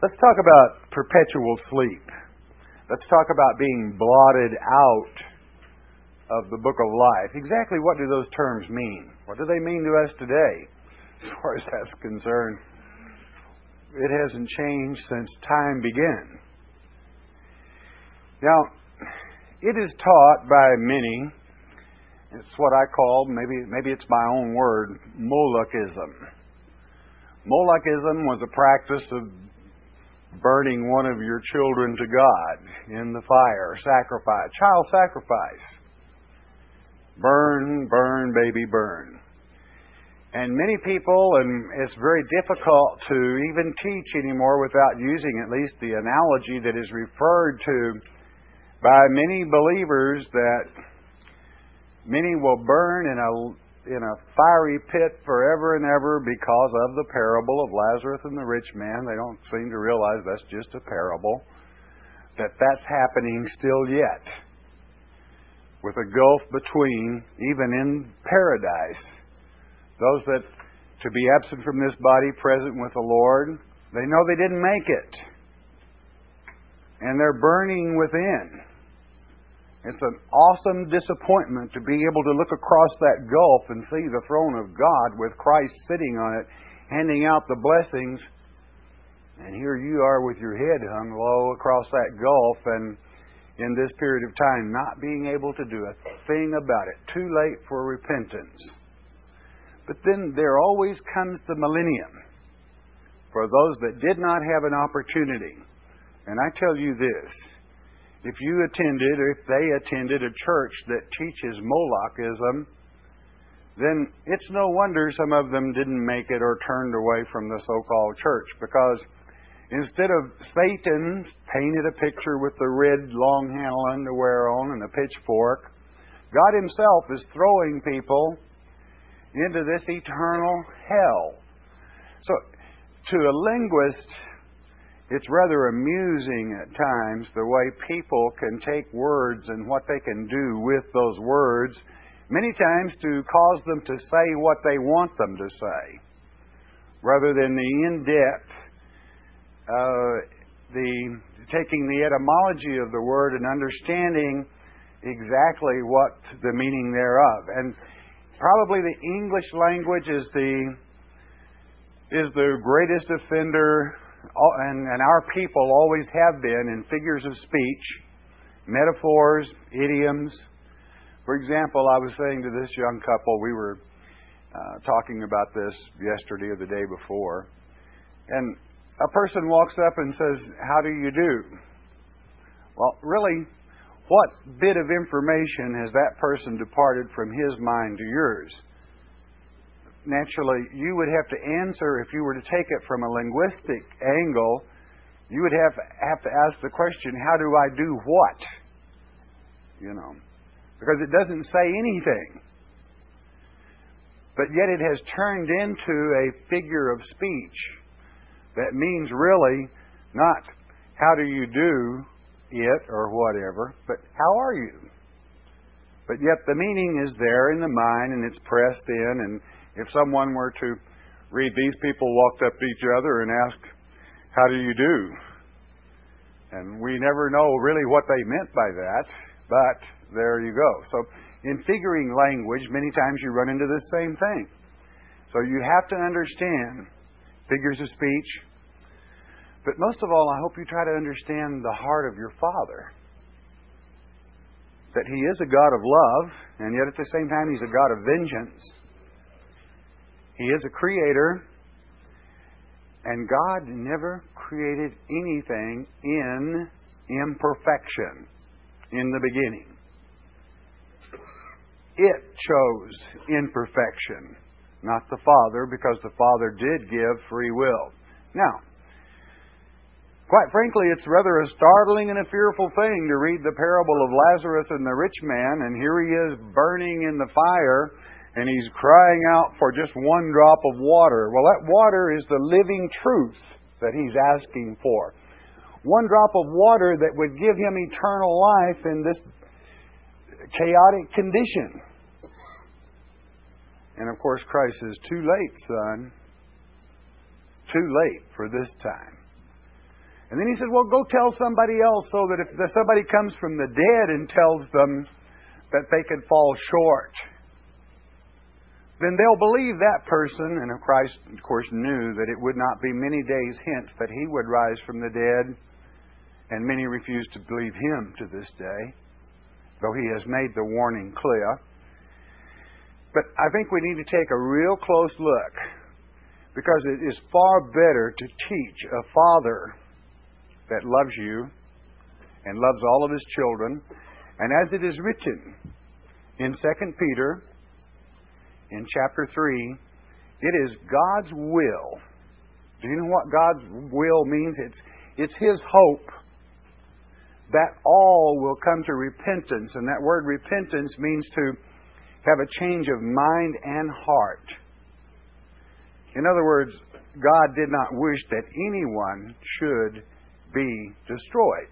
Let's talk about perpetual sleep. Let's talk about being blotted out of the book of life. Exactly what do those terms mean? What do they mean to us today? As far as that's concerned, it hasn't changed since time began. Now, it is taught by many, it's what I call, maybe it's my own word, Molochism. Molochism was a practice of burning one of your children to God in the fire, sacrifice, child sacrifice. Burn, burn, baby, burn. And many people, and it's very difficult to even teach anymore without using at least the analogy that is referred to by many believers, that many will burn in a fiery pit forever and ever because of the parable of Lazarus and the rich man. They don't seem to realize that's just a parable, that's happening still yet, with a gulf between, even in paradise. Those that to be absent from this body, present with the Lord, they know they didn't make it. And they're burning within. It's an awesome disappointment to be able to look across that gulf and see the throne of God with Christ sitting on it, handing out the blessings. And here you are with your head hung low across that gulf, and in this period of time not being able to do a thing about it. Too late for repentance. But then there always comes the millennium for those that did not have an opportunity. And I tell you this, if you attended, or if they attended a church that teaches Molochism, then it's no wonder some of them didn't make it or turned away from the so-called church, because instead of Satan painted a picture with the red long handle underwear on and a pitchfork, God Himself is throwing people into this eternal hell. So, to a linguist, it's rather amusing at times the way people can take words and what they can do with those words, many times to cause them to say what they want them to say, rather than the in-depth, taking the etymology of the word and understanding exactly what the meaning thereof. And probably the English language is the greatest offender, and our people always have been, in figures of speech, metaphors, idioms. For example, I was saying to this young couple, we were talking about this yesterday or the day before, and a person walks up and says, "How do you do?" Well, really, what bit of information has that person departed from his mind to yours? Naturally, you would have to answer, if you were to take it from a linguistic angle, you would have to ask the question, how do I do what? Because it doesn't say anything. But yet it has turned into a figure of speech that means really not how do you do it or whatever, but how are you? But yet the meaning is there in the mind, and it's pressed in. And if someone were to read, these people walked up to each other and asked, "How do you do?" And we never know really what they meant by that, but there you go. So in figuring language, many times you run into the same thing. So you have to understand figures of speech. But most of all, I hope you try to understand the heart of your Father. That He is a God of love, and yet at the same time He's a God of vengeance. He is a creator, and God never created anything in imperfection in the beginning. It chose imperfection, not the Father, because the Father did give free will. Now, quite frankly, it's rather a startling and a fearful thing to read the parable of Lazarus and the rich man, and here he is burning in the fire, and he's crying out for just one drop of water. Well, that water is the living truth that he's asking for. One drop of water that would give him eternal life in this chaotic condition. And of course, Christ says, "Too late, son. Too late for this time." And then he said, well, go tell somebody else so that if somebody comes from the dead and tells them that they could fall short, then they'll believe that person. And Christ, of course, knew that it would not be many days hence that He would rise from the dead. And many refuse to believe Him to this day, though He has made the warning clear. But I think we need to take a real close look, because it is far better to teach a father that loves you and loves all of his children. And as it is written in 2 Peter, in chapter 3, it is God's will. Do you know what God's will means? It's His hope that all will come to repentance. And that word repentance means to have a change of mind and heart. In other words, God did not wish that anyone should be destroyed.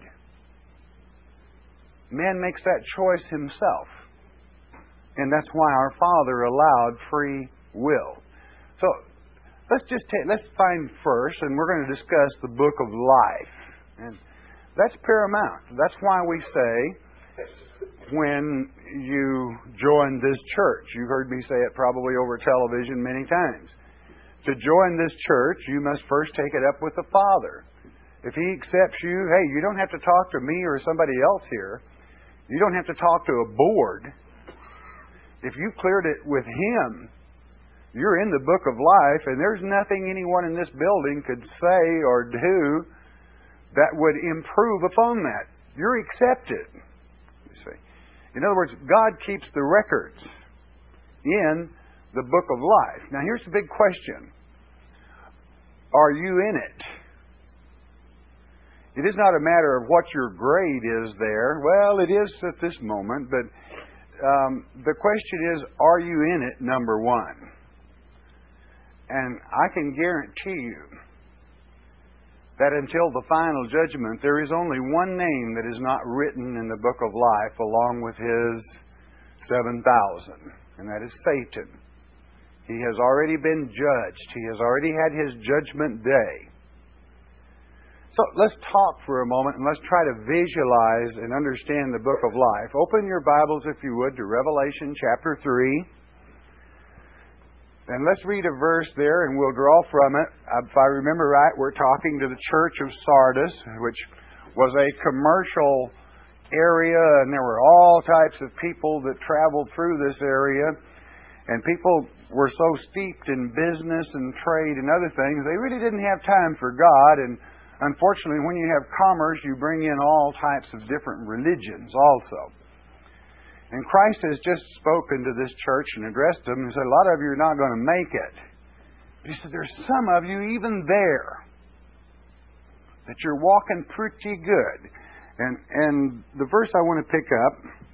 Man makes that choice himself. And that's why our Father allowed free will. So, let's find first, and we're going to discuss the book of life. And that's paramount. That's why we say, when you join this church, you've heard me say it probably over television many times, to join this church, you must first take it up with the Father. If He accepts you, hey, you don't have to talk to me or somebody else here. You don't have to talk to a board. If you cleared it with Him, you're in the book of life, and there's nothing anyone in this building could say or do that would improve upon that. You're accepted. You see. In other words, God keeps the records in the book of life. Now here's the big question. Are you in it? It is not a matter of what your grade is there. Well, it is at this moment, but the question is, are you in it, number one? And I can guarantee you that until the final judgment, there is only one name that is not written in the book of life along with his 7,000, and that is Satan. He has already been judged. He has already had his judgment day. So let's talk for a moment and let's try to visualize and understand the book of life. Open your Bibles, if you would, to Revelation chapter 3. And let's read a verse there and we'll draw from it. If I remember right, we're talking to the church of Sardis, which was a commercial area, and there were all types of people that traveled through this area. And people were so steeped in business and trade and other things, they really didn't have time for God. And unfortunately, when you have commerce, you bring in all types of different religions also. And Christ has just spoken to this church and addressed them and said, a lot of you are not going to make it. But He said, there's some of you even there that you're walking pretty good. And the verse I want to pick up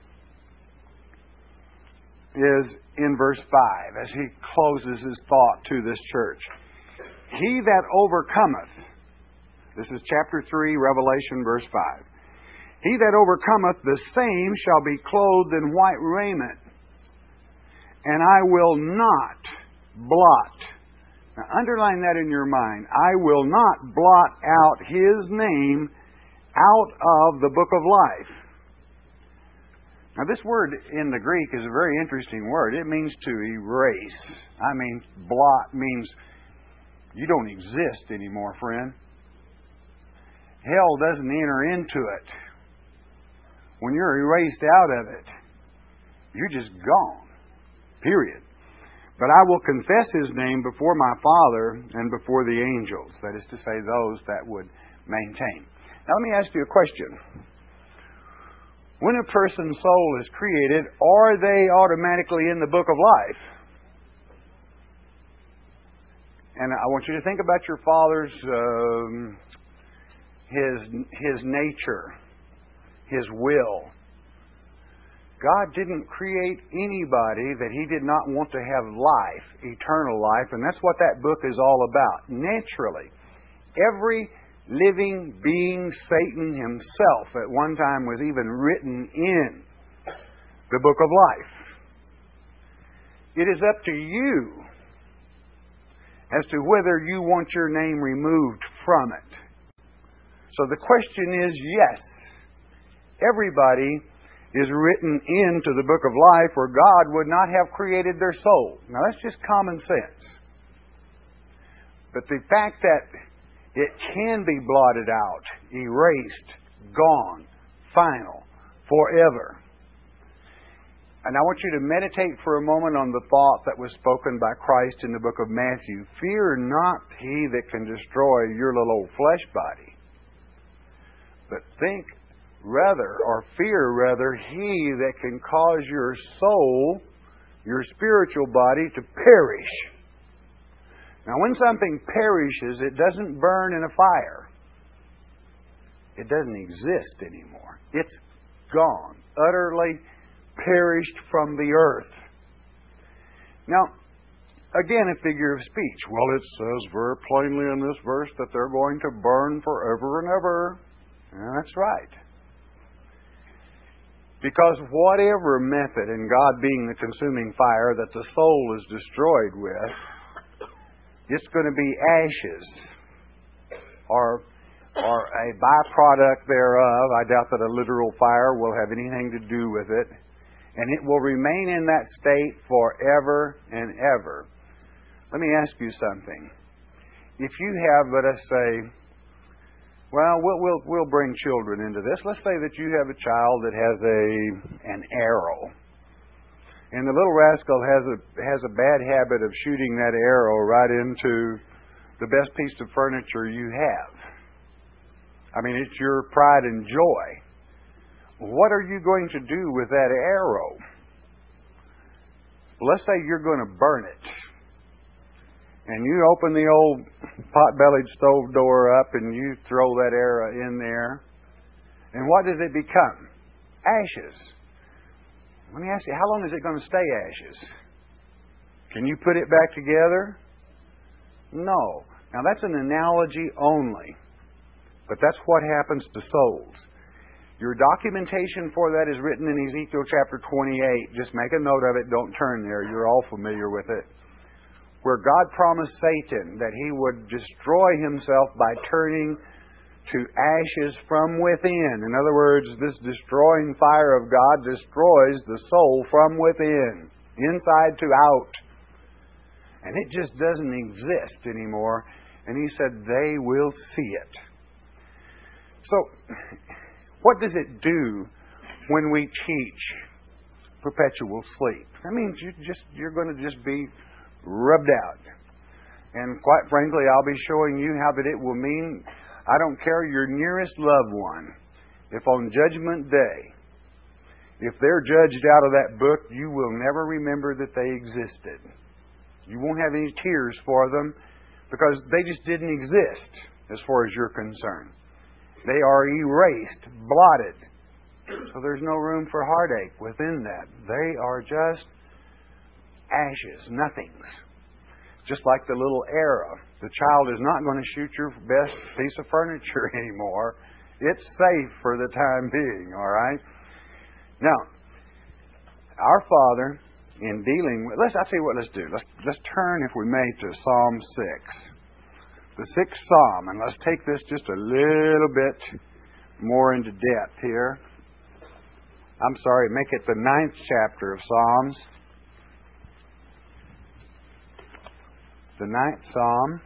is in verse 5, as he closes his thought to this church. He that overcometh, this is chapter 3, Revelation, verse 5. He that overcometh, the same shall be clothed in white raiment, and I will not blot. Now underline that in your mind. I will not blot out his name out of the book of life. Now this word in the Greek is a very interesting word. It means to erase. I mean, blot means you don't exist anymore, friend. Hell doesn't enter into it. When you're erased out of it, you're just gone. Period. But I will confess His name before my Father and before the angels. That is to say, those that would maintain. Now let me ask you a question. When a person's soul is created, are they automatically in the book of life? And I want you to think about your father's his nature, His will. God didn't create anybody that He did not want to have life, eternal life, and that's what that book is all about. Naturally, every living being, Satan himself, at one time was even written in the book of life. It is up to you as to whether you want your name removed from it. So the question is, yes, everybody is written into the book of life, or God would not have created their soul. Now that's just common sense. But the fact that it can be blotted out, erased, gone, final, forever. And I want you to meditate for a moment on the thought that was spoken by Christ in the book of Matthew. Fear not he that can destroy your little old flesh body, but think rather, or fear rather, he that can cause your soul, your spiritual body, to perish. Now, when something perishes, it doesn't burn in a fire. It doesn't exist anymore. It's gone, utterly perished from the earth. Now, again, a figure of speech. Well, it says very plainly in this verse that they're going to burn forever and ever. And that's right. Because whatever method, and God being the consuming fire, that the soul is destroyed with, it's going to be ashes or a byproduct thereof. I doubt that a literal fire will have anything to do with it. And it will remain in that state forever and ever. Let me ask you something. If you have, let us say, well, we'll bring children into this. Let's say that you have a child that has an arrow. And the little rascal has a bad habit of shooting that arrow right into the best piece of furniture you have. I mean, it's your pride and joy. What are you going to do with that arrow? Let's say you're going to burn it. And you open the old pot-bellied stove door up and you throw that arrow in there. And what does it become? Ashes. Let me ask you, how long is it going to stay ashes? Can you put it back together? No. Now that's an analogy only. But that's what happens to souls. Your documentation for that is written in Ezekiel chapter 28. Just make a note of it. Don't turn there. You're all familiar with it. Where God promised Satan that he would destroy himself by turning to ashes from within. In other words, this destroying fire of God destroys the soul from within, inside to out. And it just doesn't exist anymore. And he said they will see it. So, what does it do when we teach perpetual sleep? That means you're going to just be rubbed out. And quite frankly, I'll be showing you how that it will mean, I don't care, your nearest loved one, if on Judgment Day, if they're judged out of that book, you will never remember that they existed. You won't have any tears for them because they just didn't exist as far as you're concerned. They are erased, blotted. So there's no room for heartache within that. They are just ashes, nothings. Just like the little arrow. The child is not going to shoot your best piece of furniture anymore. It's safe for the time being, all right? Now, our Father, in dealing with... I'll tell you what, let's do. Let's turn, if we may, to Psalm 6. The 6th Psalm. And let's take this just a little bit more into depth here. I'm sorry, make it the 9th chapter of Psalms. The 9th Psalm.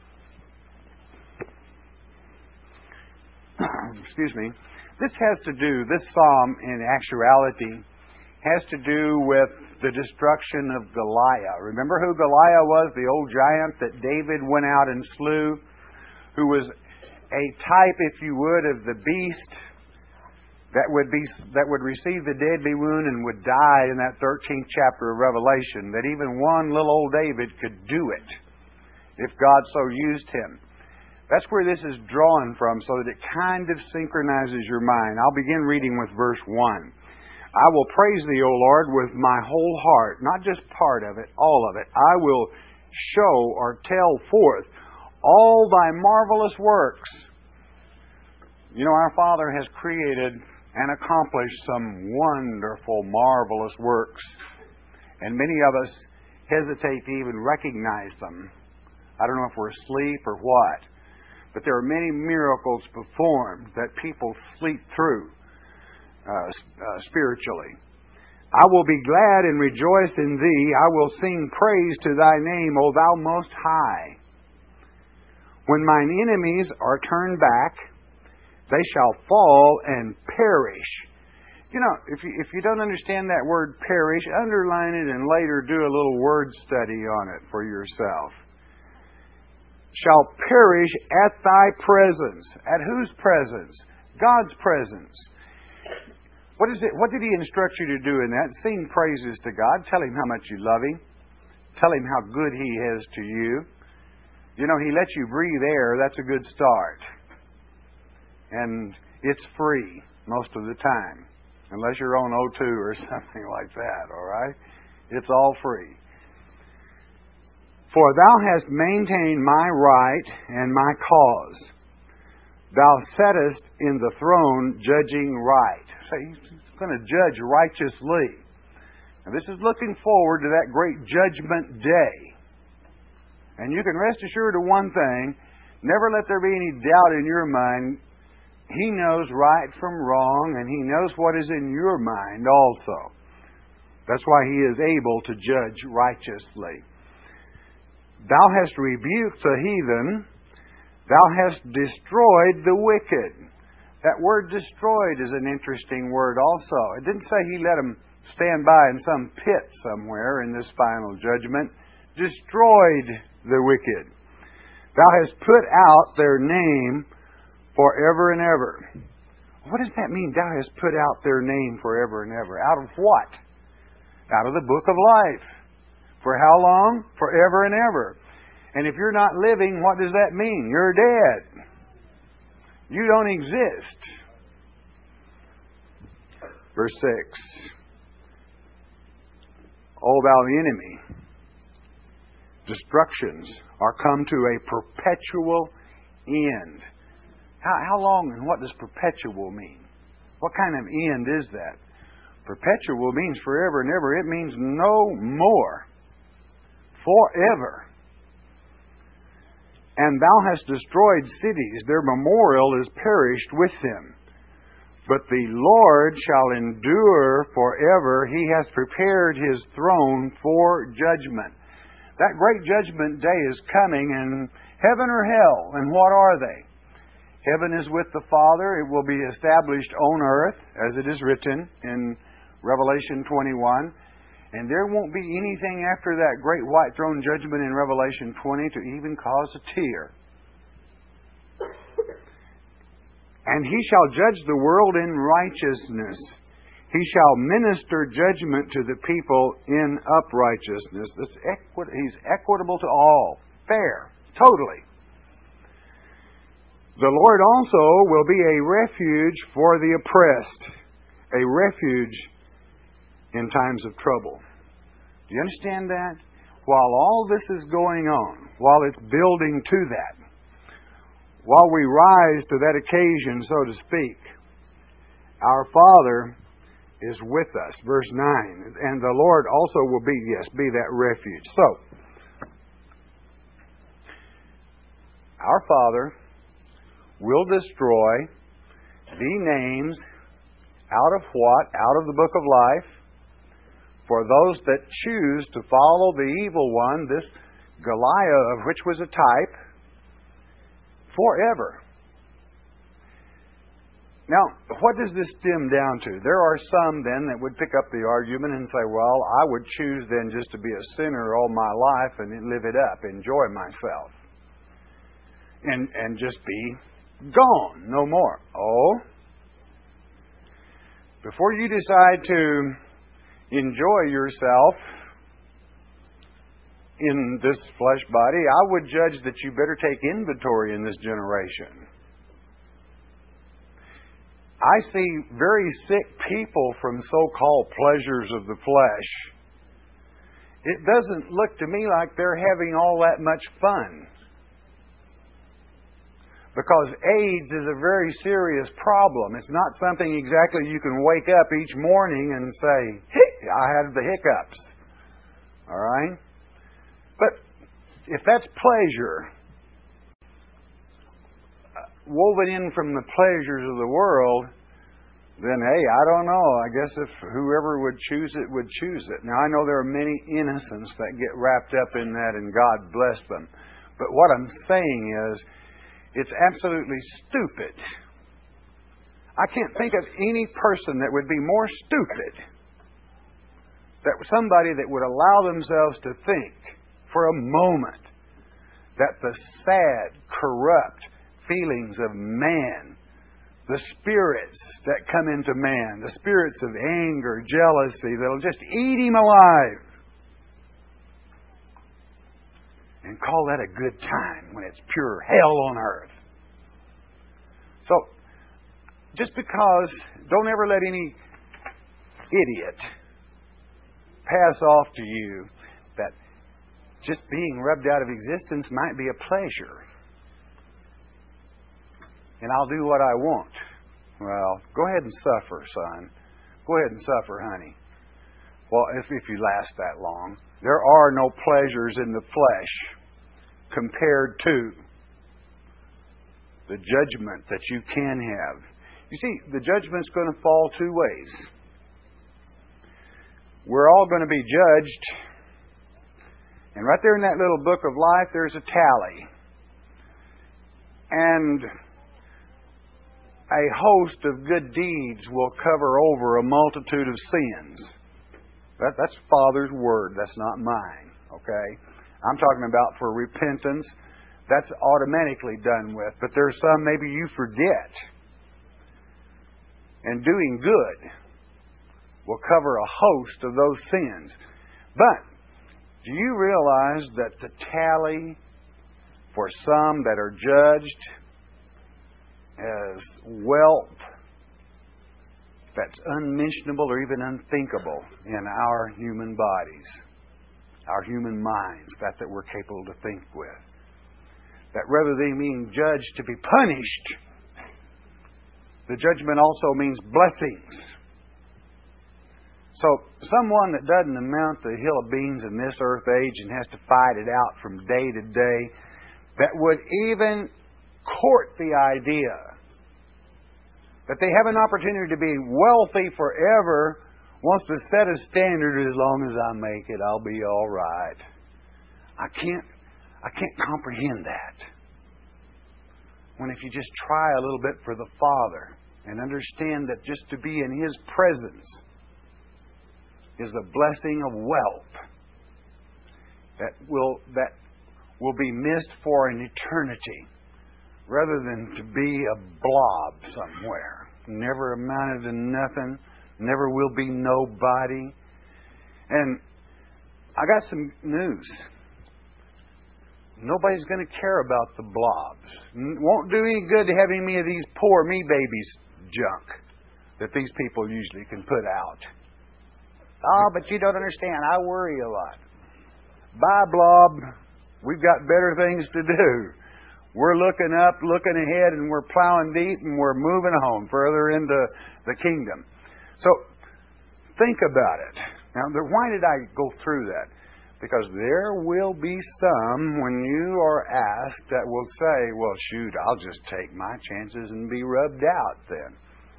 Excuse me. This Psalm in actuality has to do with the destruction of Goliath. Remember who Goliath was? The old giant that David went out and slew, who was a type, if you would, of the beast that would receive the deadly wound and would die in that 13th chapter of Revelation. That even one little old David could do it if God so used him. That's where this is drawn from, so that it kind of synchronizes your mind. I'll begin reading with verse 1. I will praise Thee, O Lord, with my whole heart, not just part of it, all of it. I will show or tell forth all Thy marvelous works. You know, our Father has created and accomplished some wonderful, marvelous works. And many of us hesitate to even recognize them. I don't know if we're asleep or what. But there are many miracles performed that people sleep through spiritually. I will be glad and rejoice in Thee. I will sing praise to Thy name, O Thou Most High. When mine enemies are turned back, they shall fall and perish. You know, if you don't understand that word perish, underline it and later do a little word study on it for yourself. Shall perish at Thy presence. At whose presence? God's presence. What is it? What did He instruct you to do in that? Sing praises to God. Tell Him how much you love Him. Tell Him how good He is to you. You know, He lets you breathe air. That's a good start. And it's free most of the time. Unless you're on O2 or something like that, all right? It's all free. For Thou hast maintained my right and my cause. Thou sattest in the throne judging right. So He's going to judge righteously. And this is looking forward to that great judgment day. And you can rest assured of one thing. Never let there be any doubt in your mind. He knows right from wrong, and He knows what is in your mind also. That's why He is able to judge righteously. Thou hast rebuked the heathen. Thou hast destroyed the wicked. That word destroyed is an interesting word also. It didn't say He let them stand by in some pit somewhere in this final judgment. Destroyed the wicked. Thou hast put out their name forever and ever. What does that mean? Thou hast put out their name forever and ever. Out of what? Out of the book of life. For how long? Forever and ever. And if you're not living, what does that mean? You're dead. You don't exist. Verse 6. O thou enemy, destructions are come to a perpetual end. How long and what does perpetual mean? What kind of end is that? Perpetual means forever and ever. It means no more. Forever. And Thou hast destroyed cities. Their memorial is perished with them. But the Lord shall endure forever. He has prepared His throne for judgment. That great judgment day is coming, and heaven or hell. And what are they? Heaven is with the Father. It will be established on earth, as it is written in Revelation 21. And there won't be anything after that great white throne judgment in Revelation 20 to even cause a tear. And He shall judge the world in righteousness. He shall minister judgment to the people in uprightness. He's equitable to all. Fair. Totally. The Lord also will be a refuge for the oppressed. A refuge in times of trouble. Do you understand that? While all this is going on, while it's building to that, while we rise to that occasion, so to speak, our Father is with us. Verse 9. And the Lord also will be that refuge. So, our Father will destroy the names out of what? Out of the book of life. For those that choose to follow the evil one, this Goliath, of which was a type, forever. Now, what does this stem down to? There are some then that would pick up the argument and say, well, I would choose then just to be a sinner all my life and live it up, enjoy myself. And just be gone, no more. Oh, before you decide to enjoy yourself in this flesh body, I would judge that you better take inventory in this generation. I see very sick people from so-called pleasures of the flesh. It doesn't look to me like they're having all that much fun. Because AIDS is a very serious problem. It's not something exactly you can wake up each morning and say, hey, I had the hiccups. All right? But if that's pleasure, woven in from the pleasures of the world, then, hey, I don't know. I guess if whoever would choose it would choose it. Now, I know there are many innocents that get wrapped up in that, and God bless them. But what I'm saying is, it's absolutely stupid. I can't think of any person that would be more stupid, that somebody that would allow themselves to think for a moment that the sad, corrupt feelings of man, the spirits that come into man, the spirits of anger, jealousy, that'll just eat him alive, and call that a good time when it's pure hell on earth. So, just because, don't ever let any idiot pass off to you that just being rubbed out of existence might be a pleasure. And I'll do what I want. Well, go ahead and suffer, son. Go ahead and suffer, honey. Well, if you last that long. There are no pleasures in the flesh compared to the judgment that you can have. You see, the judgment's going to fall two ways. We're all going to be judged. And right there in that little book of life, there's a tally. And a host of good deeds will cover over a multitude of sins. That's Father's word. That's not mine. Okay? I'm talking about for repentance. That's automatically done with. But there's some maybe you forget. And doing good will cover a host of those sins. But do you realize that the tally for some that are judged as wealth that's unmentionable or even unthinkable in our human bodies, our human minds, that we're capable to think with? That rather than being judged to be punished, the judgment also means blessings. So, someone that doesn't amount to a hill of beans in this earth age and has to fight it out from day to day, that would even court the idea that they have an opportunity to be wealthy forever, wants to set a standard, as long as I make it, I'll be all right. I can't comprehend that. When if you just try a little bit for the Father and understand that just to be in His presence is the blessing of wealth that will be missed for an eternity, rather than to be a blob somewhere. Never amounted to nothing, never will be nobody. And I got some news. Nobody's going to care about the blobs. Won't do any good to have any of these poor me babies junk that these people usually can put out. Oh, but you don't understand. I worry a lot. Bye, blob. We've got better things to do. We're looking up, looking ahead, and we're plowing deep, and we're moving on further into the kingdom. So, think about it. Now, why did I go through that? Because there will be some, when you are asked, that will say, well, shoot, I'll just take my chances and be rubbed out then.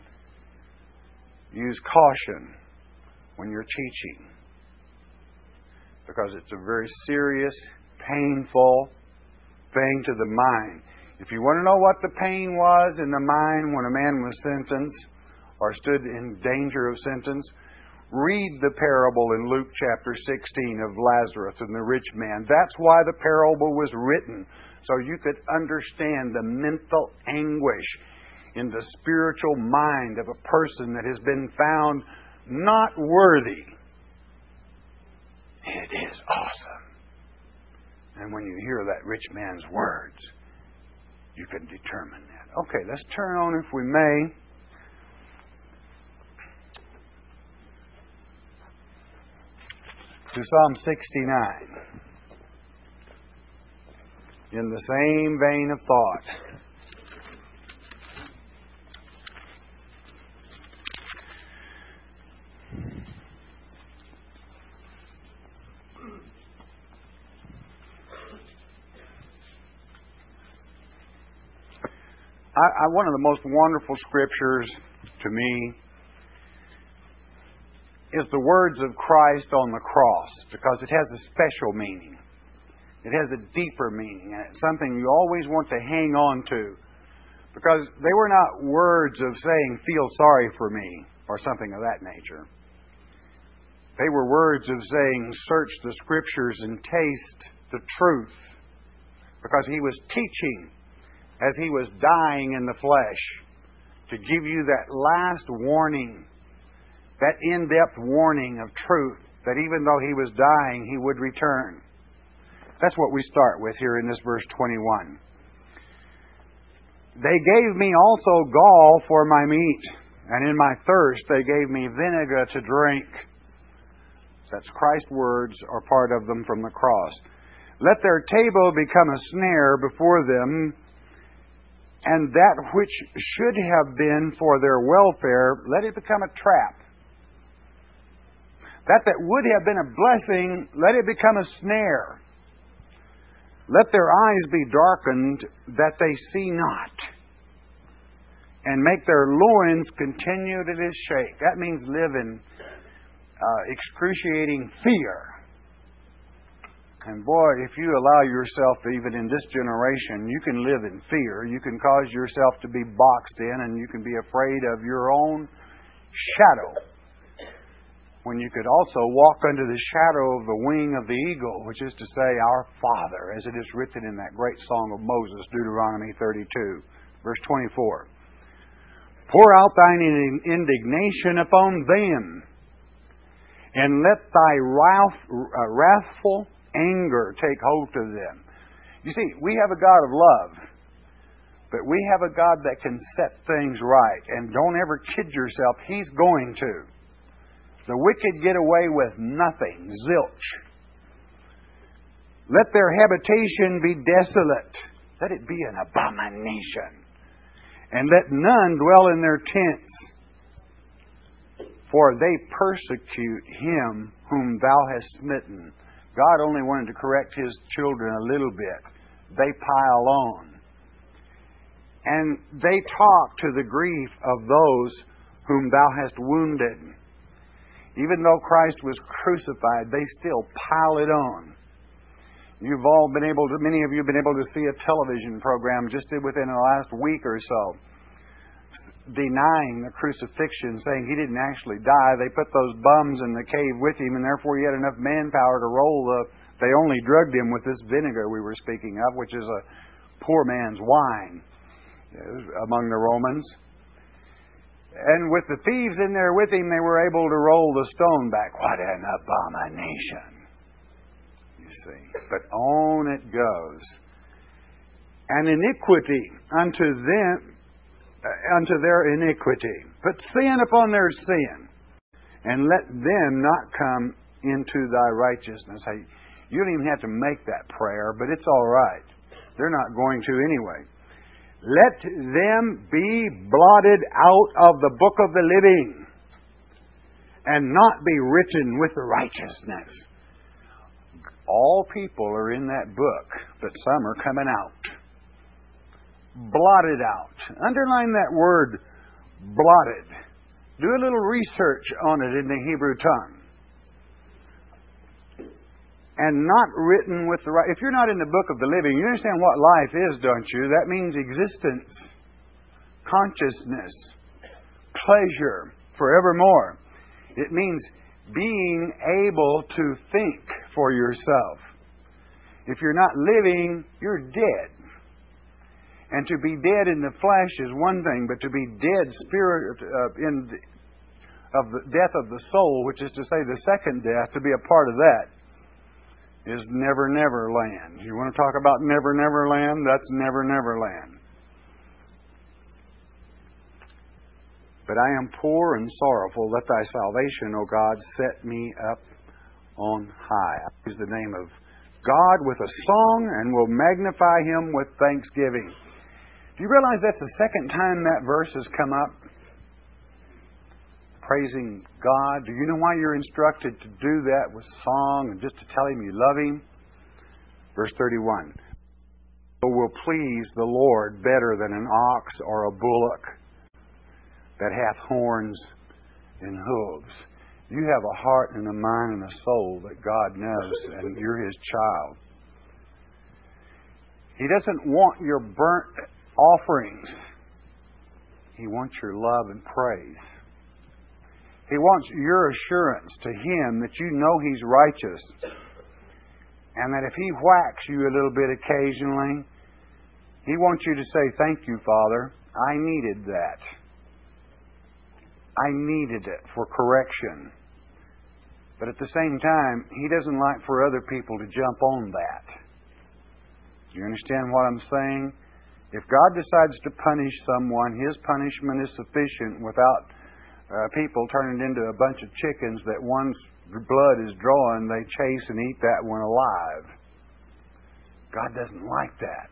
Use caution when you're teaching, because it's a very serious, painful thing to the mind. If you want to know what the pain was in the mind when a man was sentenced or stood in danger of sentence, read the parable in Luke chapter 16 of Lazarus and the rich man. That's why the parable was written, so you could understand the mental anguish in the spiritual mind of a person that has been found not worthy. It is awesome. And when you hear that rich man's words, you can determine that. Okay, let's turn on, if we may, to Psalm 69. In the same vein of thought. One of the most wonderful scriptures to me is the words of Christ on the cross, because it has a special meaning. It has a deeper meaning, and it's something you always want to hang on to, because they were not words of saying, feel sorry for me, or something of that nature. They were words of saying, search the Scriptures and taste the truth, because He was teaching as He was dying in the flesh to give you that last warning, that in-depth warning of truth, that even though He was dying, He would return. That's what we start with here in this verse 21. They gave me also gall for my meat, and in my thirst they gave me vinegar to drink. That's Christ's words, or part of them from the cross. Let their table become a snare before them, and that which should have been for their welfare, let it become a trap. That would have been a blessing, let it become a snare. Let their eyes be darkened, that they see not, and make their loins continue to shake. That means live in excruciating fear. And boy, if you allow yourself, even in this generation, you can live in fear. You can cause yourself to be boxed in, and you can be afraid of your own shadow, when you could also walk under the shadow of the wing of the eagle, which is to say, our Father, as it is written in that great song of Moses, Deuteronomy 32, verse 24. Pour out thine indignation upon them, and let thy wrathful anger take hold of them. You see, we have a God of love, but we have a God that can set things right. And don't ever kid yourself, He's going to. The wicked get away with nothing. Zilch. Let their habitation be desolate. Let it be an abomination. And let none dwell in their tents. For they persecute him whom thou hast smitten. God only wanted to correct His children a little bit. They pile on. And they talk to the grief of those whom thou hast wounded. Even though Christ was crucified, they still pile it on. Many of you have been able to see a television program just within the last week or so, denying the crucifixion, saying He didn't actually die. They put those bums in the cave with Him, and therefore He had enough manpower to they only drugged Him with this vinegar we were speaking of, which is a poor man's wine among the Romans. And with the thieves in there with Him, they were able to roll the stone back. What an abomination, you see. But on it goes. And iniquity unto their iniquity. Put sin upon their sin, and let them not come into thy righteousness. Hey, you don't even have to make that prayer, but it's all right. They're not going to anyway. Let them be blotted out of the book of the living, and not be written with the righteousness. All people are in that book, but some are coming out. Blotted out. Underline that word, blotted. Do a little research on it in the Hebrew tongue. And not written with the right. If you're not in the book of the living, you understand what life is, don't you? That means existence, consciousness, pleasure, forevermore. It means being able to think for yourself. If you're not living, you're dead. And to be dead in the flesh is one thing, but to be dead spirit of the death of the soul, which is to say the second death, to be a part of that, is Never Never Land. You want to talk about Never Never Land? That's Never Never Land. But I am poor and sorrowful. Let thy salvation, O God, set me up on high. I use the name of God with a song and will magnify Him with thanksgiving. Do you realize that's the second time that verse has come up? Praising God. Do you know why you're instructed to do that with song and just to tell Him you love Him? Verse 31. will please the Lord better than an ox or a bullock that hath horns and hooves. You have a heart and a mind and a soul that God knows, and you're His child. He doesn't want your burnt offerings. He wants your love and praise. He wants your assurance to Him that you know He's righteous, and that if He whacks you a little bit occasionally, He wants you to say, "Thank you, Father. I needed that. I needed it for correction." But at the same time, He doesn't like for other people to jump on that. Do you understand what I'm saying? If God decides to punish someone, His punishment is sufficient without people turning into a bunch of chickens that one's blood is drawing, they chase and eat that one alive. God doesn't like that.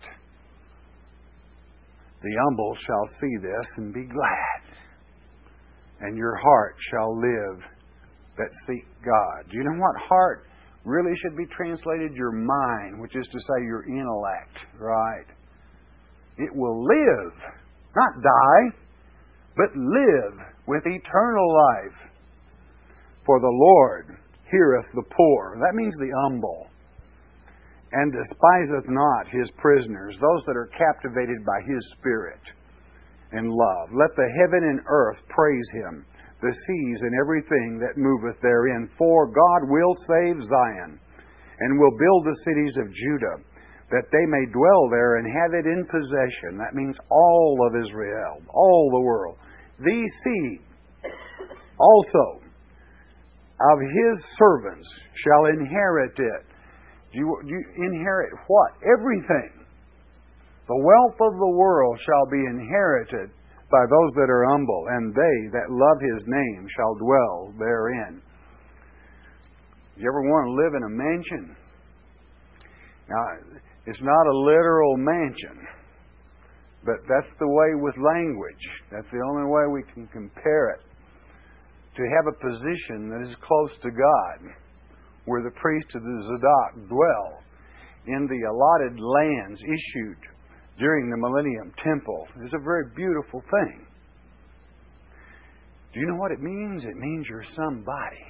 The humble shall see this and be glad, and your heart shall live that seek God. Do you know what heart really should be translated? Your mind, which is to say your intellect, right? It will live, not die, but live with eternal life. For the Lord heareth the poor. That means the humble. And despiseth not His prisoners, those that are captivated by His Spirit and love. Let the heaven and earth praise Him, the seas and everything that moveth therein. For God will save Zion, and will build the cities of Judah, that they may dwell there and have it in possession. That means all of Israel, all the world. The seed also of His servants shall inherit it. You inherit what? Everything. The wealth of the world shall be inherited by those that are humble, and they that love His name shall dwell therein. You ever want to live in a mansion? Now, it's not a literal mansion, but that's the way with language. That's the only way we can compare it. To have a position that is close to God, where the priest of the Zadok dwell in the allotted lands issued during the Millennium Temple, is a very beautiful thing. Do you know what it means? It means you're somebody.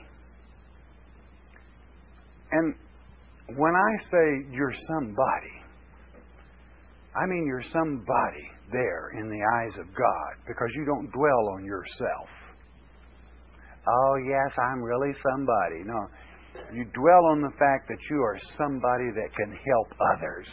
And when I say you're somebody, I mean you're somebody there in the eyes of God, because you don't dwell on yourself. Oh, yes, I'm really somebody. No. You dwell on the fact that you are somebody that can help others.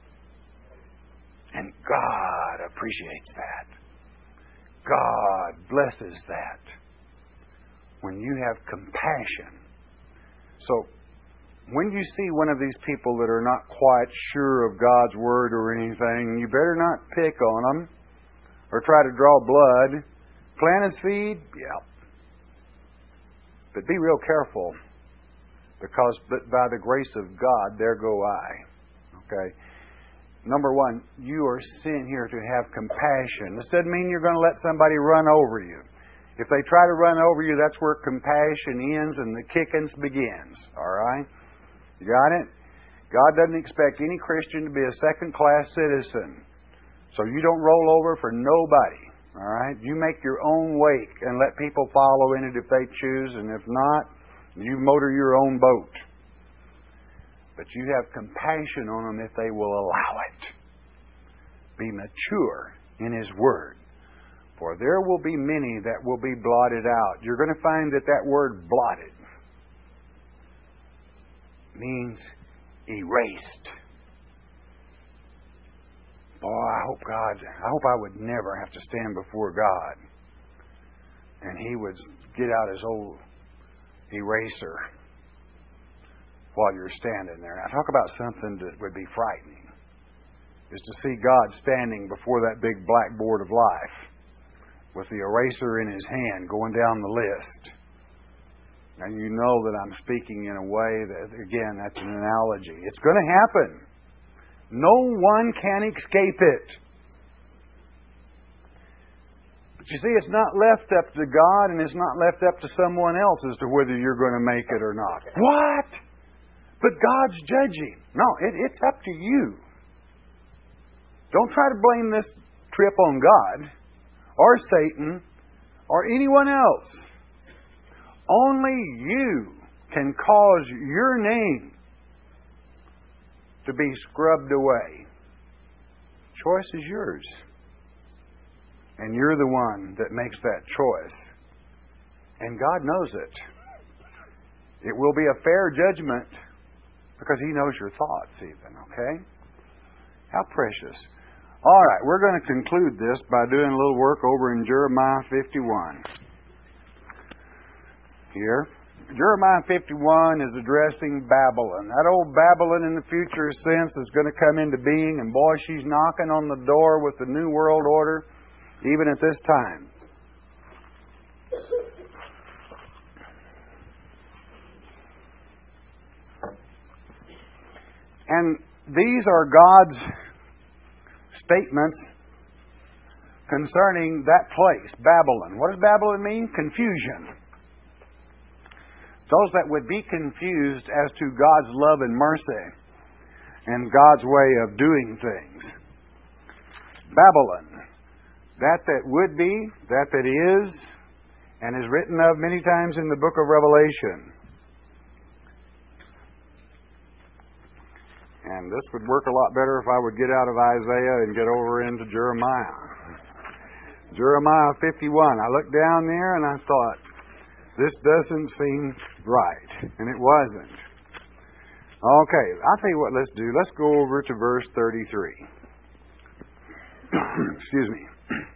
And God appreciates that. God blesses that. When you have compassion. So, when you see one of these people that are not quite sure of God's Word or anything, you better not pick on them or try to draw blood. Plant a seed? Yeah. But be real careful, because by the grace of God, there go I. Okay? Number one, you are sent here to have compassion. This doesn't mean you're going to let somebody run over you. If they try to run over you, that's where compassion ends and the kickings begins. All right? You got it? God doesn't expect any Christian to be a second-class citizen. So you don't roll over for nobody. All right? You make your own wake and let people follow in it if they choose, and if not, you motor your own boat. But you have compassion on them if they will allow it. Be mature in His Word. For there will be many that will be blotted out. You're going to find that that word blotted means erased. Boy, I hope I would never have to stand before God and He would get out His old eraser while you're standing there. Now, talk about something that would be frightening, is to see God standing before that big blackboard of life with the eraser in His hand going down the list. Now, you know that I'm speaking in a way that, again, that's an analogy. It's going to happen. No one can escape it. But you see, it's not left up to God, and it's not left up to someone else as to whether you're going to make it or not. What? But God's judging. No, it's up to you. Don't try to blame this trip on God or Satan or anyone else. Only you can cause your name to be scrubbed away. Choice is yours. And you're the one that makes that choice. And God knows it. It will be a fair judgment because He knows your thoughts even, okay? How precious. All right, we're going to conclude this by doing a little work over in Jeremiah 51. Here. Jeremiah 51 is addressing Babylon. That old Babylon in the future sense is going to come into being, and boy, she's knocking on the door with the New World Order, even at this time. And these are God's statements concerning that place, Babylon. What does Babylon mean? Confusion. Those that would be confused as to God's love and mercy and God's way of doing things. Babylon. That would be, that is, and is written of many times in the book of Revelation. And this would work a lot better if I would get out of Isaiah and get over into Jeremiah. Jeremiah 51. I looked down there and I thought, this doesn't seem right. And it wasn't. Okay, I'll tell you what, let's do. Let's go over to verse 33. Excuse me.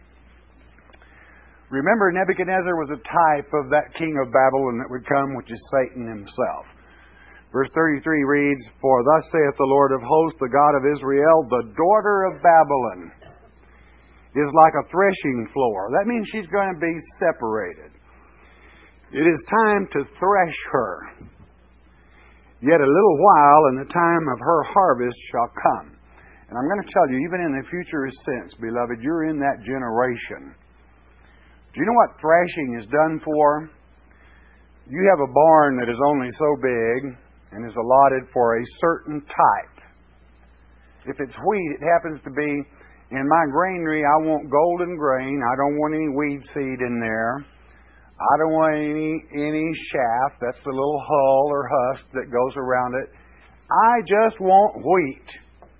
Remember, Nebuchadnezzar was a type of that king of Babylon that would come, which is Satan himself. Verse 33 reads, For thus saith the Lord of hosts, the God of Israel, the daughter of Babylon is like a threshing floor. That means she's going to be separated. It is time to thresh her. Yet a little while, and the time of her harvest shall come. And I'm going to tell you, even in the future sense, beloved, you're in that generation. Do you know what threshing is done for? You have a barn that is only so big and is allotted for a certain type. If it's wheat, it happens to be, in my granary, I want golden grain. I don't want any weed seed in there. I don't want any chaff. That's the little hull or husk that goes around it. I just want wheat.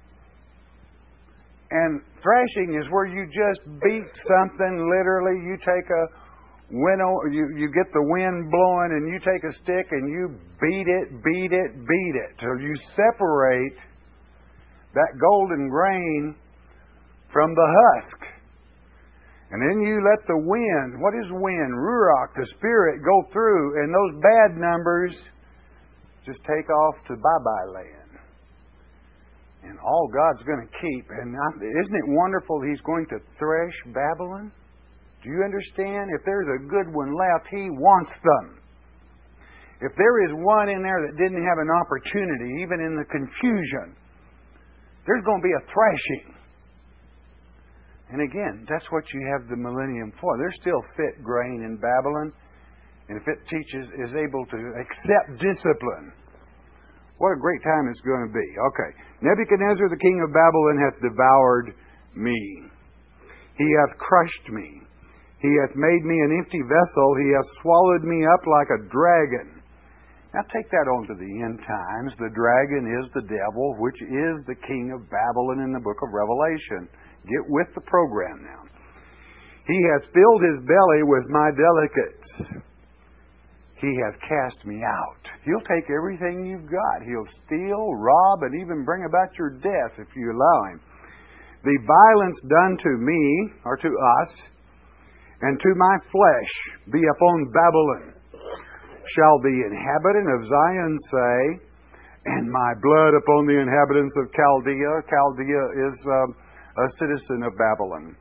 And threshing is where you just beat something, literally. You take a winnow, you get the wind blowing and you take a stick and you beat it till you separate that golden grain from the husk. And then you let the wind, what is wind? Ruach, the Spirit, go through, and those bad numbers just take off to bye-bye land. And all God's going to keep. And isn't it wonderful He's going to thresh Babylon? Do you understand? If there's a good one left, He wants them. If there is one in there that didn't have an opportunity, even in the confusion, there's going to be a threshing. And again, that's what you have the millennium for. There's still fit grain in Babylon. And if it is able to accept discipline, what a great time it's going to be. Okay. Nebuchadnezzar, the king of Babylon, hath devoured me. He hath crushed me. He hath made me an empty vessel. He hath swallowed me up like a dragon. Now take that on to the end times. The dragon is the devil, which is the king of Babylon in the book of Revelation. Get with the program now. He hath filled his belly with my delicates. He hath cast me out. He'll take everything you've got. He'll steal, rob, and even bring about your death if you allow him. The violence done to me, or to us, and to my flesh be upon Babylon. Shall the inhabitant of Zion say, and my blood upon the inhabitants of Chaldea. Chaldea is a citizen of Babylon.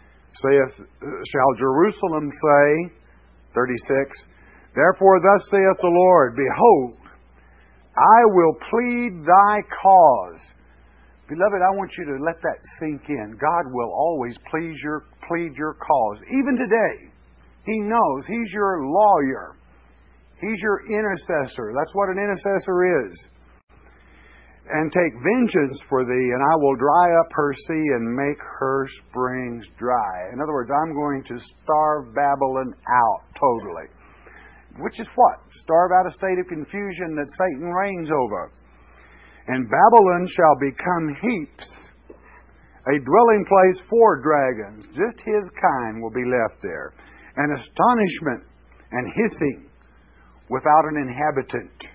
Shall Jerusalem say, 36, Therefore thus saith the Lord, Behold, I will plead thy cause. Beloved, I want you to let that sink in. God will always plead your cause. Even today, He knows. He's your lawyer. He's your intercessor. That's what an intercessor is. and take vengeance for thee, and I will dry up her sea and make her springs dry. In other words, I'm going to starve Babylon out totally. Which is what? Starve out a state of confusion that Satan reigns over. And Babylon shall become heaps, a dwelling place for dragons. Just his kind will be left there. And astonishment and hissing without an inhabitant.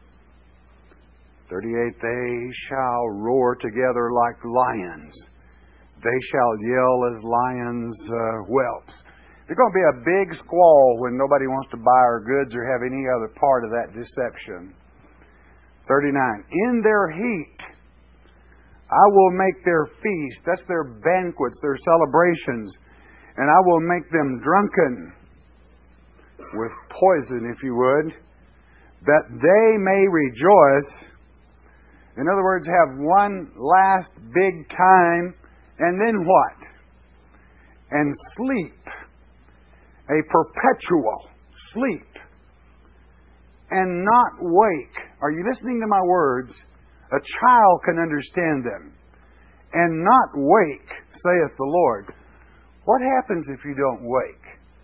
38, they shall roar together like lions. They shall yell as lions' whelps. There's going to be a big squall when nobody wants to buy our goods or have any other part of that deception. 39, in their heat I will make their feast, that's their banquets, their celebrations, and I will make them drunken with poison, if you would, that they may rejoice. In other words, have one last big time, and then what? And sleep. A perpetual sleep. And not wake. Are you listening to my words? A child can understand them. And not wake, saith the Lord. What happens if you don't wake?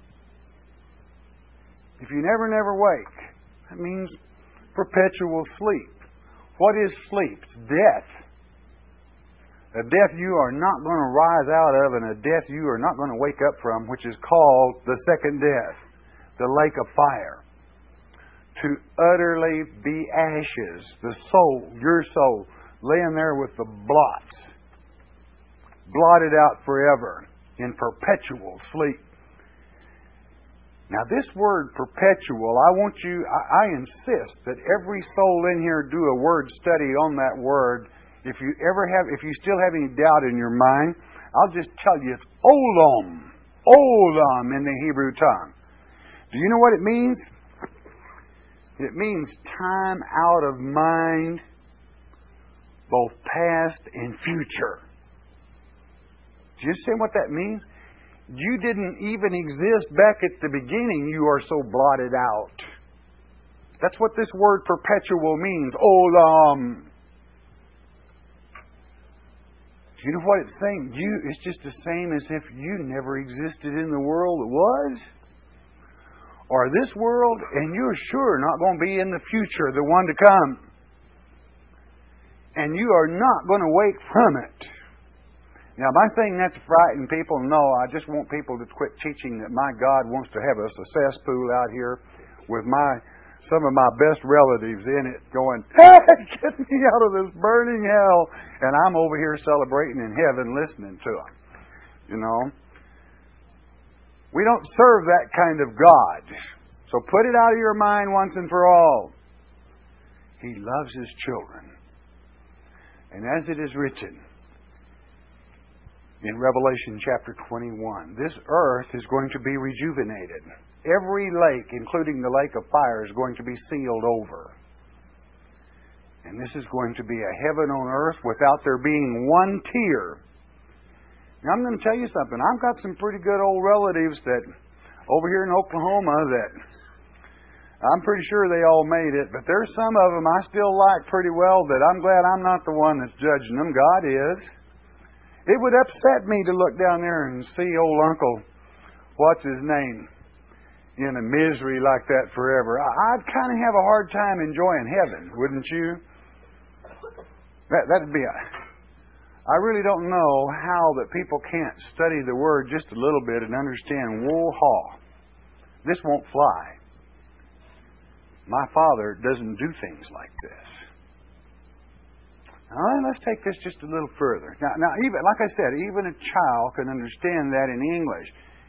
If you never wake, that means perpetual sleep. What is sleep? It's death. A death you are not going to rise out of, and a death you are not going to wake up from, which is called the second death, the lake of fire. To utterly be ashes, the soul, your soul, laying there with the blots, blotted out forever in perpetual sleep. Now this word perpetual, I insist that every soul in here do a word study on that word. If you still have any doubt in your mind, I'll just tell you it's olam. Olam in the Hebrew tongue. Do you know what it means? It means time out of mind, both past and future. Do you understand what that means? You didn't even exist back at the beginning. You are so blotted out. That's what this word perpetual means. Olam. Do you know what it's saying? It's just the same as if you never existed in the world that was. Or this world, and you're sure not going to be in the future, the one to come. And you are not going to wake from it. Now, am I saying that to frighten people? No, I just want people to quit teaching that my God wants to have us a cesspool out here with some of my best relatives in it going, hey, get me out of this burning hell. And I'm over here celebrating in heaven listening to them. You know? We don't serve that kind of God. So put it out of your mind once and for all. He loves His children. And as it is written in Revelation chapter 21, this earth is going to be rejuvenated. Every lake, including the lake of fire, is going to be sealed over. And this is going to be a heaven on earth without there being one tear. Now, I'm going to tell you something. I've got some pretty good old relatives that over here in Oklahoma that I'm pretty sure they all made it, but there's some of them I still like pretty well that I'm glad I'm not the one that's judging them. God is. It would upset me to look down there and see old Uncle, what's his name, in a misery like that forever. I'd kind of have a hard time enjoying heaven, wouldn't you? That'd be I really don't know how that people can't study the Word just a little bit and understand, whoa-haw, this won't fly. My Father doesn't do things like this. Now, let's take this just a little further. Now, even like I said, even a child can understand that in English.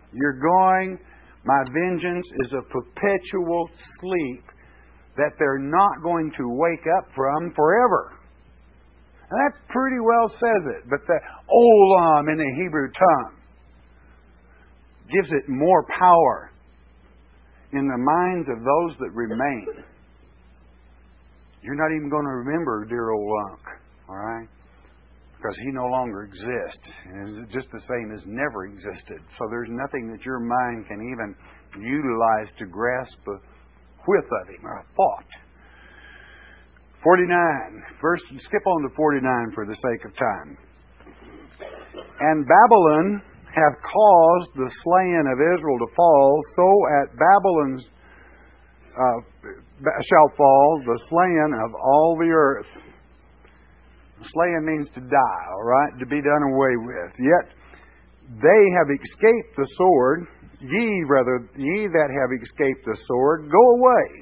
My vengeance is a perpetual sleep that they're not going to wake up from forever. And that pretty well says it. But the olam in the Hebrew tongue gives it more power in the minds of those that remain. You're not even going to remember dear old Unc, all right? Because he no longer exists. And it's just the same as never existed. So there's nothing that your mind can even utilize to grasp a whiff of him or a thought. 49. First, skip on to 49 for the sake of time. And Babylon hath caused the slaying of Israel to fall, so at Babylon's shall fall the slaying of all the earth. Slaying means to die, all right, to be done away with. Yet they have escaped the sword. Ye that have escaped the sword, go away.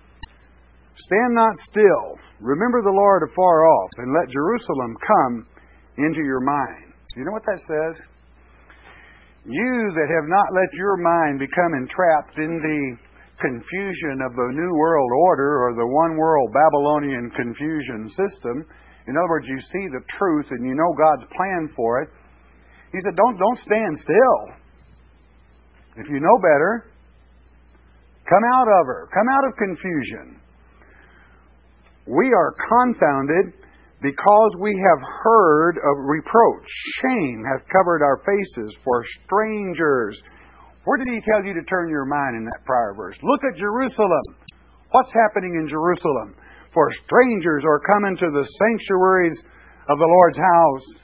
Stand not still. Remember the Lord afar off, and let Jerusalem come into your mind. You know what that says? You that have not let your mind become entrapped in the confusion of the New World Order or the one world Babylonian confusion system. In other words, you see the truth and you know God's plan for it. He said, don't stand still. If you know better, come out of her. Come out of confusion. We are confounded because we have heard of reproach. Shame hath covered our faces for strangers. Where did he tell you to turn your mind in that prior verse? Look at Jerusalem. What's happening in Jerusalem? For strangers are coming to the sanctuaries of the Lord's house.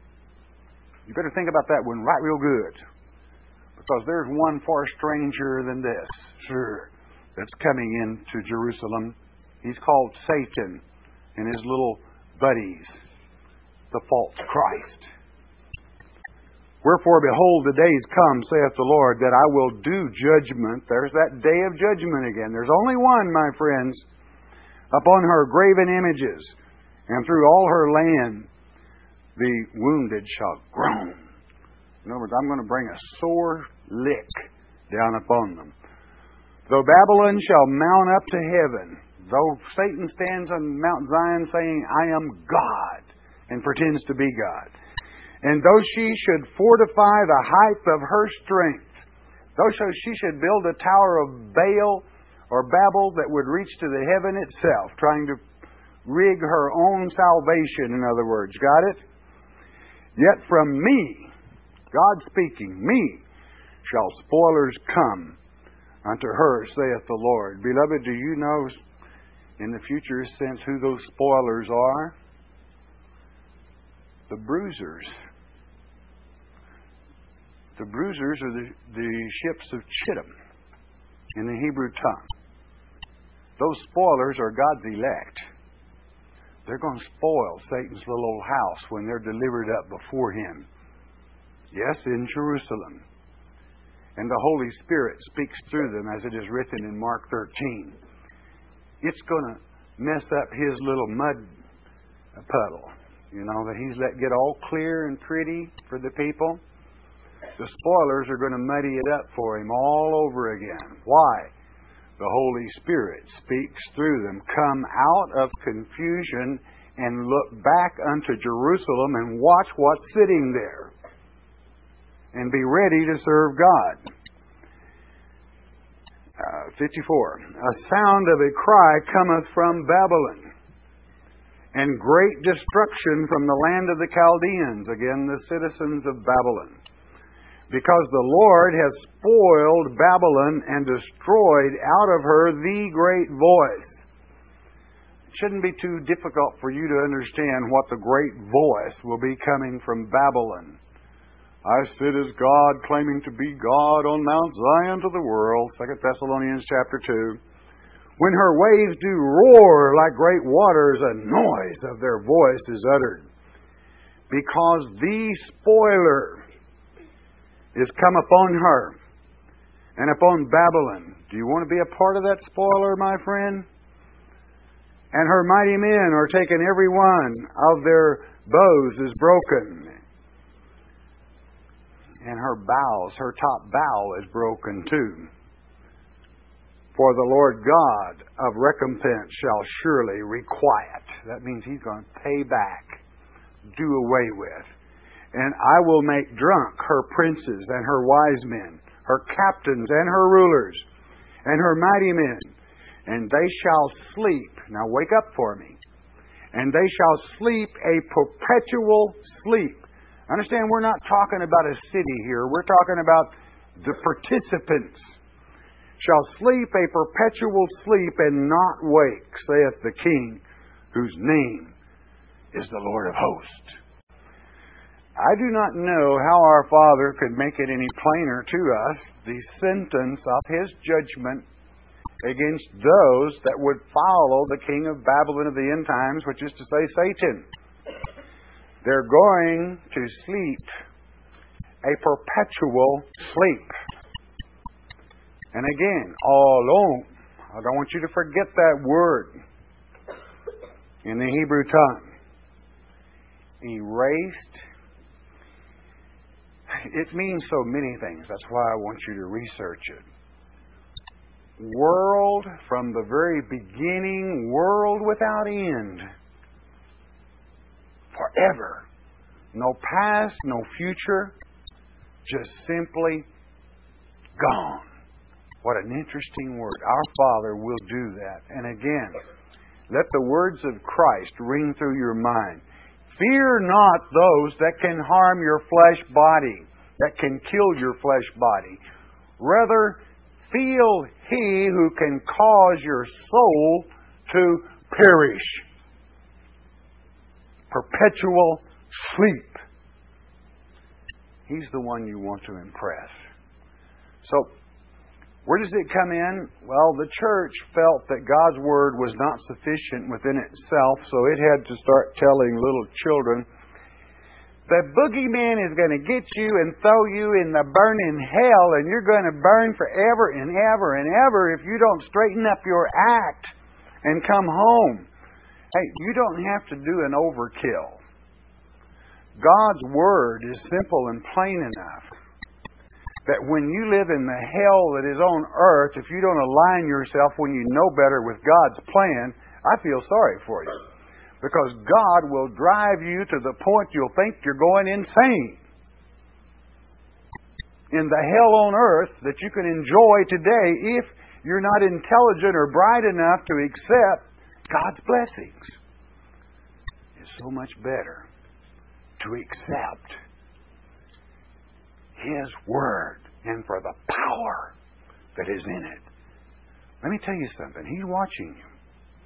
You better think about that one right real good. Because there's one far stranger than this, sure, that's coming into Jerusalem. He's called Satan and his little buddies, the false Christ. Wherefore, behold, the days come, saith the Lord, that I will do judgment. There's that day of judgment again. There's only one, my friends. Upon her graven images, and through all her land, the wounded shall groan. In other words, I'm going to bring a sore lick down upon them. Though Babylon shall mount up to heaven, though Satan stands on Mount Zion saying, I am God, and pretends to be God, and though she should fortify the height of her strength, though she should build a tower of Baal or Babel that would reach to the heaven itself, trying to rig her own salvation, in other words. Got it? Yet from me, God speaking, me, shall spoilers come unto her, saith the Lord. Beloved, do you know in the future sense who those spoilers are? The bruisers. The bruisers are the ships of Chittim in the Hebrew tongue. Those spoilers are God's elect. They're going to spoil Satan's little old house when they're delivered up before Him. Yes, in Jerusalem. And the Holy Spirit speaks through them as it is written in Mark 13. It's going to mess up His little mud puddle, that He's let get all clear and pretty for the people. The spoilers are going to muddy it up for Him all over again. Why? The Holy Spirit speaks through them. Come out of confusion and look back unto Jerusalem and watch what's sitting there. And be ready to serve God. 54. A sound of a cry cometh from Babylon, and great destruction from the land of the Chaldeans, again the citizens of Babylon. Because the Lord has spoiled Babylon and destroyed out of her the great voice. It shouldn't be too difficult for you to understand what the great voice will be coming from Babylon. I sit as God, claiming to be God on Mount Zion to the world. 2 Thessalonians chapter 2. When her waves do roar like great waters, a noise of their voice is uttered. Because the spoiler is come upon her and upon Babylon. Do you want to be a part of that spoiler, my friend? And her mighty men are taken, every one of their bows is broken. And her bows, her top bow is broken too. For the Lord God of recompense shall surely requite. That means He's going to pay back, do away with. And I will make drunk her princes and her wise men, her captains and her rulers, and her mighty men. And they shall sleep. Now wake up for me. And they shall sleep a perpetual sleep. Understand, we're not talking about a city here. We're talking about the participants. Shall sleep a perpetual sleep and not wake, saith the King whose name is the Lord of hosts. I do not know how our Father could make it any plainer to us, the sentence of His judgment against those that would follow the king of Babylon of the end times, which is to say, Satan. They're going to sleep a perpetual sleep. And again, all alone. I don't want you to forget that word in the Hebrew tongue. Erased. It means so many things. That's why I want you to research it. World from the very beginning, world without end. Forever. No past, no future. Just simply gone. What an interesting word. Our Father will do that. And again, let the words of Christ ring through your mind. Fear not those that can harm your flesh body, that can kill your flesh body. Rather, feel He who can cause your soul to perish. Perpetual sleep. He's the one you want to impress. So, where does it come in? Well, the church felt that God's Word was not sufficient within itself, so it had to start telling little children, the boogeyman is going to get you and throw you in the burning hell, and you're going to burn forever and ever and ever if you don't straighten up your act and come home. Hey, you don't have to do an overkill. God's Word is simple and plain enough that when you live in the hell that is on earth, if you don't align yourself when you know better with God's plan, I feel sorry for you. Because God will drive you to the point you'll think you're going insane. In the hell on earth that you can enjoy today if you're not intelligent or bright enough to accept God's blessings. It's so much better to accept His Word and for the power that is in it. Let me tell you something. He's watching you.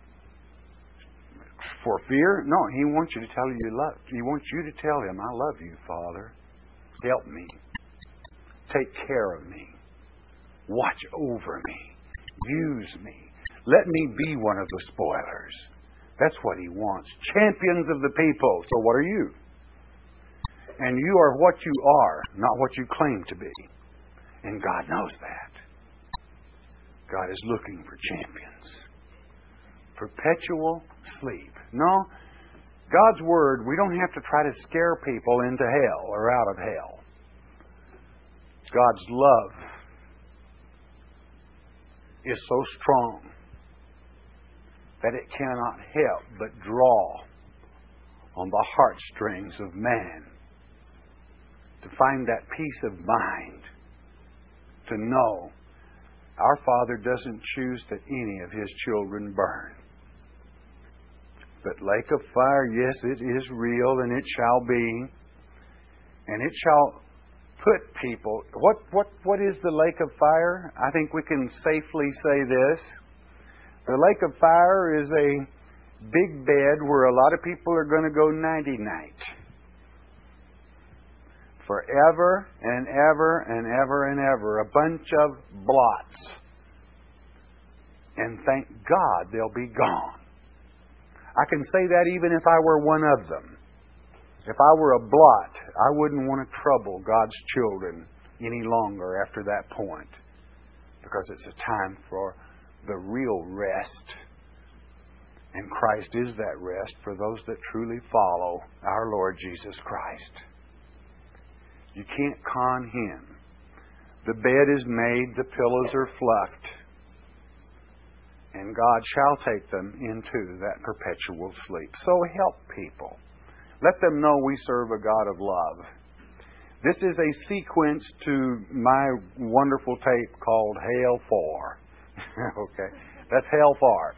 For fear? No, He wants you to tell you love. He wants you to tell Him, I love you, Father. Help me. Take care of me. Watch over me. Use me. Let me be one of the spoilers. That's what He wants. Champions of the people. So what are you? And you are what you are, not what you claim to be. And God knows that. God is looking for champions. Perpetual sleep. No, God's Word, we don't have to try to scare people into hell or out of hell. God's love is so strong that it cannot help but draw on the heartstrings of man to find that peace of mind, to know our Father doesn't choose that any of His children burn. But lake of fire, yes, it is real, and it shall be. And it shall put people... What is the lake of fire? I think we can safely say this. The lake of fire is a big bed where a lot of people are going to go nighty-night. Forever and ever and ever and ever. A bunch of blots. And thank God they'll be gone. I can say that even if I were one of them. If I were a blot, I wouldn't want to trouble God's children any longer after that point. Because it's a time for the real rest. And Christ is that rest for those that truly follow our Lord Jesus Christ. You can't con Him. The bed is made, the pillows are fluffed. And God shall take them into that perpetual sleep. So help people. Let them know we serve a God of love. This is a sequence to my wonderful tape called Hail For. Okay, that's Hail For.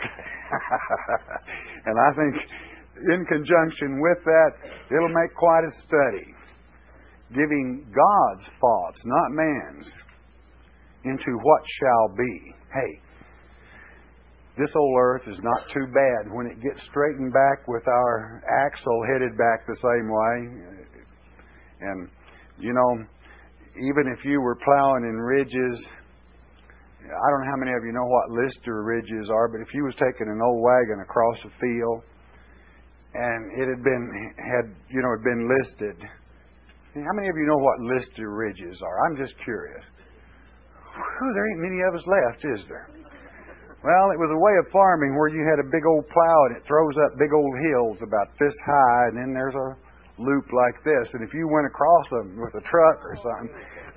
And I think in conjunction with that, it'll make quite a study. Giving God's thoughts, not man's, into what shall be. Hey, this old earth is not too bad when it gets straightened back with our axle headed back the same way. And, you know, even if you were plowing in ridges, I don't know how many of you know what lister ridges are, but if you was taking an old wagon across a field and it had been listed, how many of you know what lister ridges are? I'm just curious. Whew, there ain't many of us left, is there? Well, it was a way of farming where you had a big old plow and it throws up big old hills about this high, and then there's a loop like this. And if you went across them with a truck or something,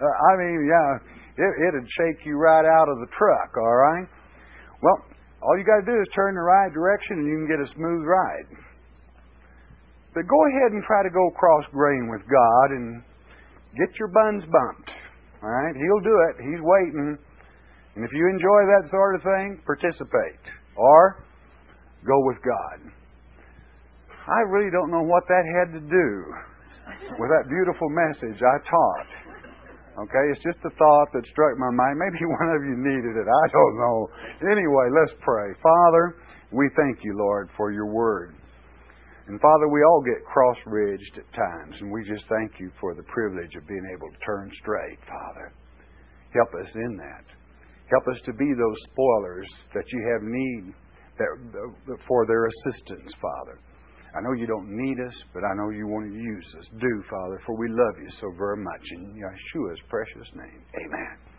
it'd shake you right out of the truck, all right? Well, all you got to do is turn the right direction and you can get a smooth ride. But go ahead and try to go cross grain with God and get your buns bumped, all right? He'll do it. He's waiting. And if you enjoy that sort of thing, participate. Or go with God. I really don't know what that had to do with that beautiful message I taught. Okay, it's just a thought that struck my mind. Maybe one of you needed it. I don't know. Anyway, let's pray. Father, we thank you, Lord, for your word. And Father, we all get cross-ridged at times, and we just thank you for the privilege of being able to turn straight, Father. Help us in that. Help us to be those spoilers that you have need for their assistance, Father. I know you don't need us, but I know you want to use us. Do, Father, for we love you so very much. In Yeshua's precious name, amen.